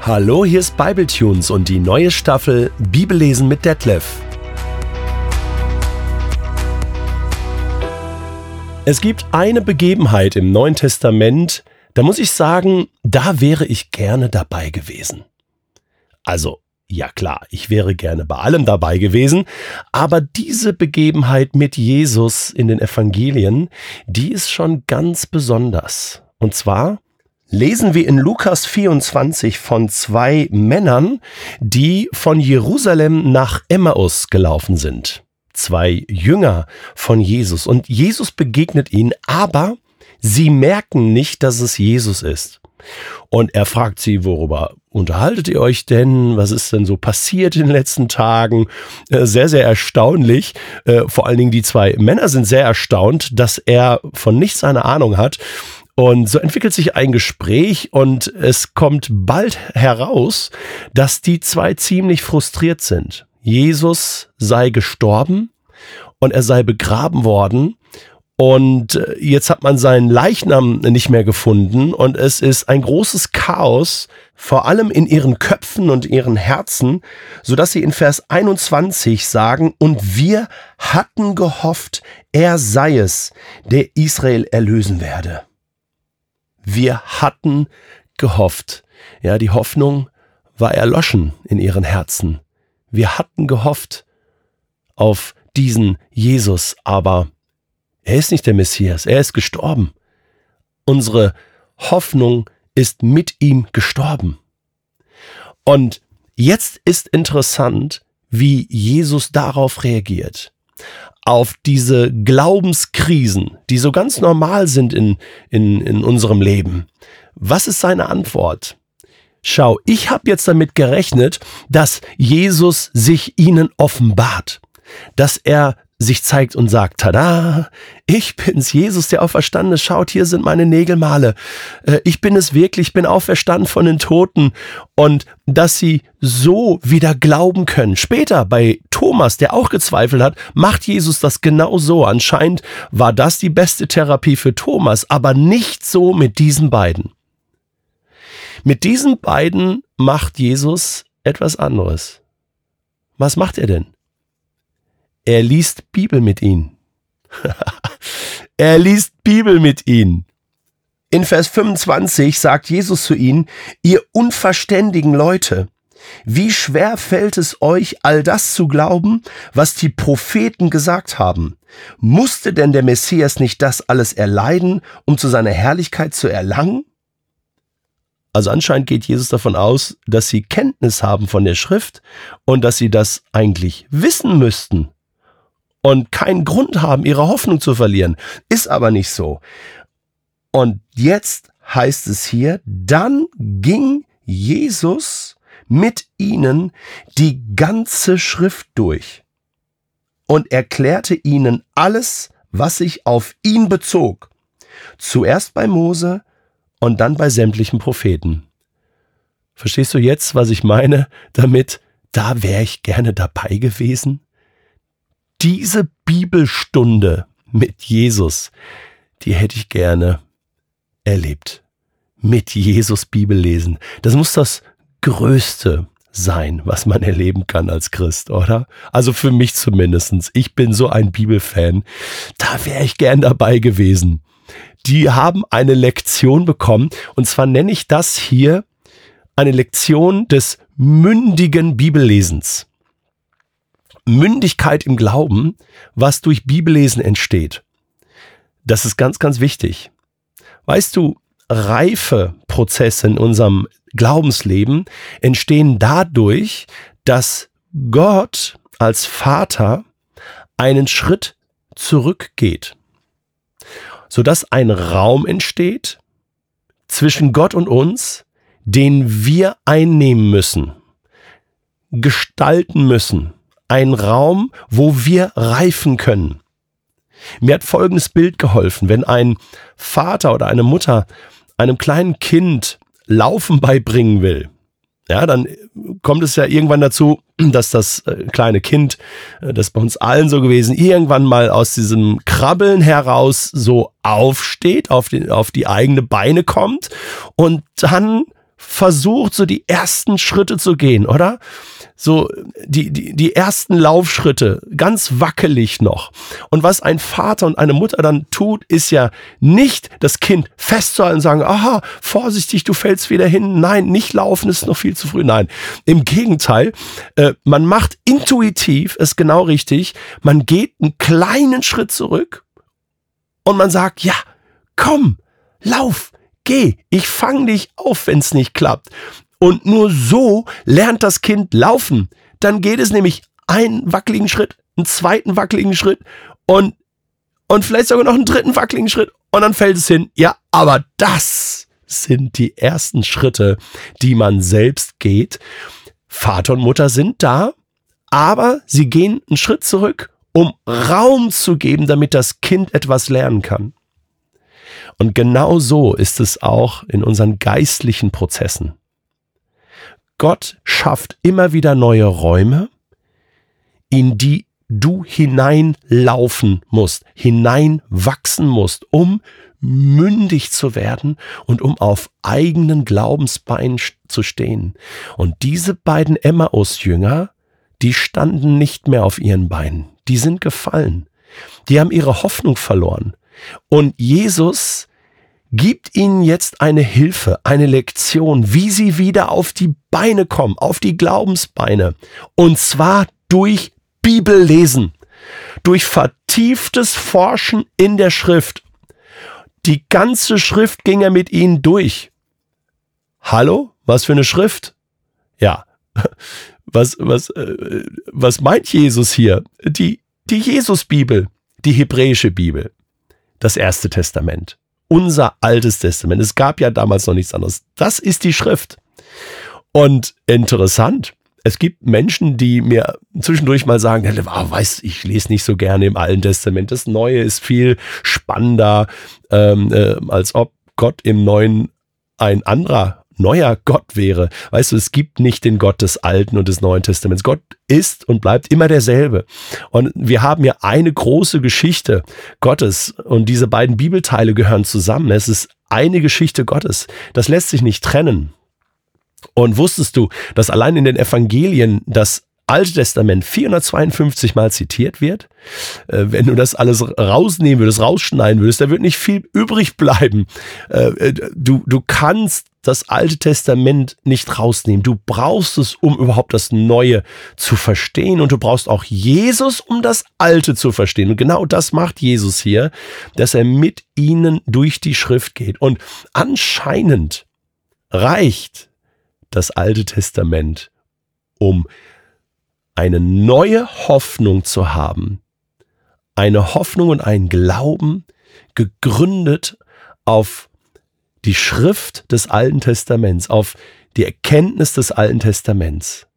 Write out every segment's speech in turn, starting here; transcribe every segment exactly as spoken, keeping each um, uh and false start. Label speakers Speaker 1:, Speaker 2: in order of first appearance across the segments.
Speaker 1: Hallo, hier ist Bibletunes und die neue Staffel Bibellesen mit Detlef. Es gibt eine Begebenheit im Neuen Testament, da muss ich sagen, da wäre ich gerne dabei gewesen. Also, ja klar, ich wäre gerne bei allem dabei gewesen, aber diese Begebenheit mit Jesus in den Evangelien, die ist schon ganz besonders. Und zwar lesen wir in Lukas vierundzwanzig von zwei Männern, die von Jerusalem nach Emmaus gelaufen sind. Zwei Jünger von Jesus. Und Jesus begegnet ihnen, aber sie merken nicht, dass es Jesus ist. Und er fragt sie, worüber unterhaltet ihr euch denn? Was ist denn so passiert in den letzten Tagen? Sehr, sehr erstaunlich. Vor allen Dingen die zwei Männer sind sehr erstaunt, dass er von nichts eine Ahnung hat. Und so entwickelt sich ein Gespräch und es kommt bald heraus, dass die zwei ziemlich frustriert sind. Jesus sei gestorben und er sei begraben worden und jetzt hat man seinen Leichnam nicht mehr gefunden und es ist ein großes Chaos, vor allem in ihren Köpfen und ihren Herzen, sodass sie in Vers einundzwanzig sagen, und wir hatten gehofft, er sei es, der Israel erlösen werde. Wir hatten gehofft. Ja, die Hoffnung war erloschen in ihren Herzen. Wir hatten gehofft auf diesen Jesus, aber er ist nicht der Messias, er ist gestorben. Unsere Hoffnung ist mit ihm gestorben. Und jetzt ist interessant, wie Jesus darauf reagiert. Auf diese Glaubenskrisen, die so ganz normal sind in, in, in unserem Leben. Was ist seine Antwort? Schau, ich habe jetzt damit gerechnet, dass Jesus sich ihnen offenbart, dass er sich zeigt und sagt, tada, ich bin's, Jesus, der Auferstandene, schaut, hier sind meine Nägelmale, ich bin es wirklich, ich bin auferstanden von den Toten und dass sie so wieder glauben können. Später bei Thomas, der auch gezweifelt hat, macht Jesus das genau so. Anscheinend war das die beste Therapie für Thomas, aber nicht so mit diesen beiden. Mit diesen beiden macht Jesus etwas anderes. Was macht er denn? Er liest Bibel mit ihnen. Er liest Bibel mit ihnen. In Vers fünfundzwanzig sagt Jesus zu ihnen, ihr unverständigen Leute, wie schwer fällt es euch, all das zu glauben, was die Propheten gesagt haben? Musste denn der Messias nicht das alles erleiden, um zu seiner Herrlichkeit zu erlangen? Also anscheinend geht Jesus davon aus, dass sie Kenntnis haben von der Schrift und dass sie das eigentlich wissen müssten. Und keinen Grund haben, ihre Hoffnung zu verlieren. Ist aber nicht so. Und jetzt heißt es hier, dann ging Jesus mit ihnen die ganze Schrift durch und erklärte ihnen alles, was sich auf ihn bezog. Zuerst bei Mose und dann bei sämtlichen Propheten. Verstehst du jetzt, was ich meine damit? Da wäre ich gerne dabei gewesen. Diese Bibelstunde mit Jesus, die hätte ich gerne erlebt. Mit Jesus Bibel lesen. Das muss das Größte sein, was man erleben kann als Christ, oder? Also für mich zumindest. Ich bin so ein Bibelfan. Da wäre ich gern dabei gewesen. Die haben eine Lektion bekommen und zwar nenne ich das hier eine Lektion des mündigen Bibellesens. Mündigkeit im Glauben, was durch Bibellesen entsteht. Das ist ganz, ganz wichtig. Weißt du, Reifeprozesse in unserem Glaubensleben entstehen dadurch, dass Gott als Vater einen Schritt zurückgeht, sodass ein Raum entsteht zwischen Gott und uns, den wir einnehmen müssen, gestalten müssen. Ein Raum, wo wir reifen können. Mir hat folgendes Bild geholfen. Wenn ein Vater oder eine Mutter einem kleinen Kind Laufen beibringen will, ja, dann kommt es ja irgendwann dazu, dass das kleine Kind, das ist bei uns allen so gewesen, irgendwann mal aus diesem Krabbeln heraus so aufsteht, auf die, auf die eigenen Beine kommt und dann versucht, so die ersten Schritte zu gehen, oder? So die, die, die ersten Laufschritte, ganz wackelig noch. Und was ein Vater und eine Mutter dann tut, ist ja nicht das Kind festzuhalten und sagen, aha, vorsichtig, du fällst wieder hin. Nein, nicht laufen, ist noch viel zu früh. Nein, im Gegenteil, äh, man macht intuitiv, ist genau richtig, man geht einen kleinen Schritt zurück und man sagt, ja, komm, lauf, geh, ich fang dich auf, wenn es nicht klappt. Und nur so lernt das Kind laufen. Dann geht es nämlich einen wackeligen Schritt, einen zweiten wackeligen Schritt und, und vielleicht sogar noch einen dritten wackeligen Schritt und dann fällt es hin. Ja, aber das sind die ersten Schritte, die man selbst geht. Vater und Mutter sind da, aber sie gehen einen Schritt zurück, um Raum zu geben, damit das Kind etwas lernen kann. Und genau so ist es auch in unseren geistlichen Prozessen. Gott schafft immer wieder neue Räume, in die du hineinlaufen musst, hineinwachsen musst, um mündig zu werden und um auf eigenen Glaubensbeinen zu stehen. Und diese beiden Emmaus-Jünger, die standen nicht mehr auf ihren Beinen, die sind gefallen, die haben ihre Hoffnung verloren. Und Jesus gibt ihnen jetzt eine Hilfe, eine Lektion, wie sie wieder auf die Beine kommen, auf die Glaubensbeine. Und zwar durch Bibellesen, durch vertieftes Forschen in der Schrift. Die ganze Schrift ging er mit ihnen durch. Hallo? Was für eine Schrift? Ja, was, was, äh, was meint Jesus hier? Die, die Jesus-Bibel, die hebräische Bibel, das Erste Testament. Unser Altes Testament. Es gab ja damals noch nichts anderes. Das ist die Schrift. Und interessant, es gibt Menschen, die mir zwischendurch mal sagen, oh, weiß, ich lese nicht so gerne im Alten Testament. Das Neue ist viel spannender, ähm, äh, als ob Gott im Neuen ein anderer neuer Gott wäre. Weißt du, es gibt nicht den Gott des Alten und des Neuen Testaments. Gott ist und bleibt immer derselbe. Und wir haben ja eine große Geschichte Gottes und diese beiden Bibelteile gehören zusammen. Es ist eine Geschichte Gottes. Das lässt sich nicht trennen. Und wusstest du, dass allein in den Evangelien das Alte Testament vierhundertzweiundfünfzig Mal zitiert wird? Äh, wenn du das alles rausnehmen würdest, rausschneiden würdest, da wird nicht viel übrig bleiben. Äh, du, du kannst das Alte Testament nicht rausnehmen. Du brauchst es, um überhaupt das Neue zu verstehen. Und du brauchst auch Jesus, um das Alte zu verstehen. Und genau das macht Jesus hier, dass er mit ihnen durch die Schrift geht. Und anscheinend reicht das Alte Testament, um eine neue Hoffnung zu haben. Eine Hoffnung und einen Glauben, gegründet auf die Schrift des Alten Testaments, auf die Erkenntnis des Alten Testaments.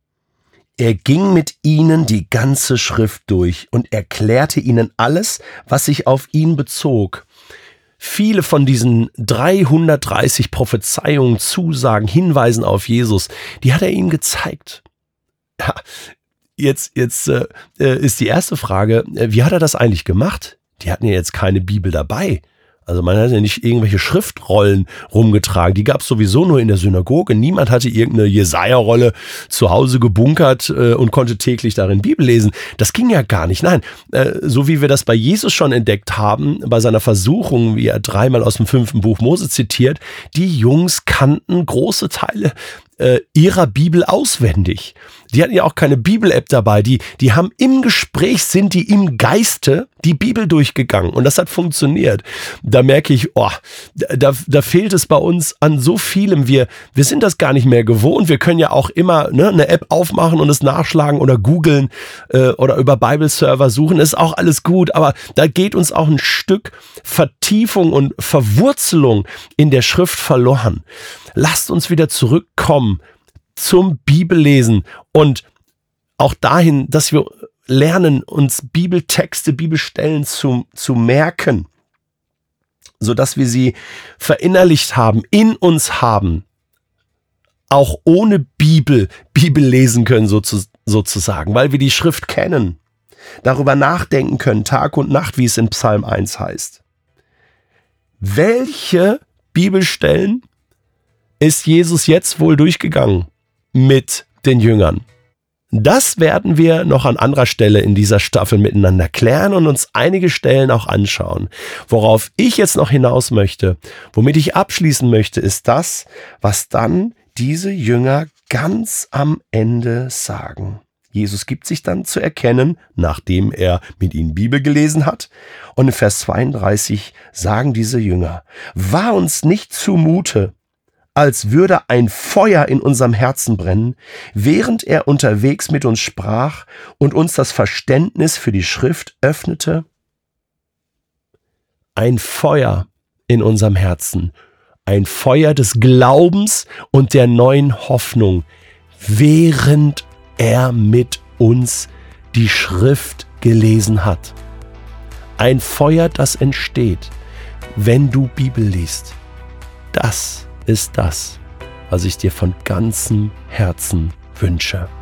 Speaker 1: Er ging mit ihnen die ganze Schrift durch und erklärte ihnen alles, was sich auf ihn bezog. Viele von diesen dreihundertdreißig Prophezeiungen, Zusagen, Hinweisen auf Jesus, die hat er ihnen gezeigt. Ja, jetzt jetzt äh, ist die erste Frage, wie hat er das eigentlich gemacht? Die hatten ja jetzt keine Bibel dabei. Also man hat ja nicht irgendwelche Schriftrollen rumgetragen. Die gab es sowieso nur in der Synagoge. Niemand hatte irgendeine Jesaja-Rolle zu Hause gebunkert äh, und konnte täglich darin Bibel lesen. Das ging ja gar nicht. Nein, äh, so wie wir das bei Jesus schon entdeckt haben, bei seiner Versuchung, wie er dreimal aus dem fünften Buch Mose zitiert, die Jungs kannten große Teile äh, ihrer Bibel auswendig. Die hatten ja auch keine Bibel-App dabei. Die, die haben im Gespräch, sind die im Geiste die Bibel durchgegangen. Und das hat funktioniert. Da merke ich, oh, da, da fehlt es bei uns an so vielem. Wir, wir sind das gar nicht mehr gewohnt. Wir können ja auch immer ne, eine App aufmachen und es nachschlagen oder googeln äh, oder über Bible-Server suchen. Das ist auch alles gut. Aber da geht uns auch ein Stück Vertiefung und Verwurzelung in der Schrift verloren. Lasst uns wieder zurückkommen zum Bibellesen und auch dahin, dass wir lernen, uns Bibeltexte, Bibelstellen zu, zu merken, sodass wir sie verinnerlicht haben, in uns haben, auch ohne Bibel, Bibel lesen können sozusagen, weil wir die Schrift kennen, darüber nachdenken können, Tag und Nacht, wie es in Psalm eins heißt. Welche Bibelstellen ist Jesus jetzt wohl durchgegangen mit den Jüngern? Das werden wir noch an anderer Stelle in dieser Staffel miteinander klären und uns einige Stellen auch anschauen. Worauf ich jetzt noch hinaus möchte, womit ich abschließen möchte, ist das, was dann diese Jünger ganz am Ende sagen. Jesus gibt sich dann zu erkennen, nachdem er mit ihnen Bibel gelesen hat. Und in Vers zweiunddreißig sagen diese Jünger: War uns nicht zumute, als würde ein Feuer in unserem Herzen brennen, während er unterwegs mit uns sprach und uns das Verständnis für die Schrift öffnete? Ein Feuer in unserem Herzen, ein Feuer des Glaubens und der neuen Hoffnung, während er mit uns die Schrift gelesen hat. Ein Feuer, das entsteht, wenn du Bibel liest. Das ist das, was ich dir von ganzem Herzen wünsche.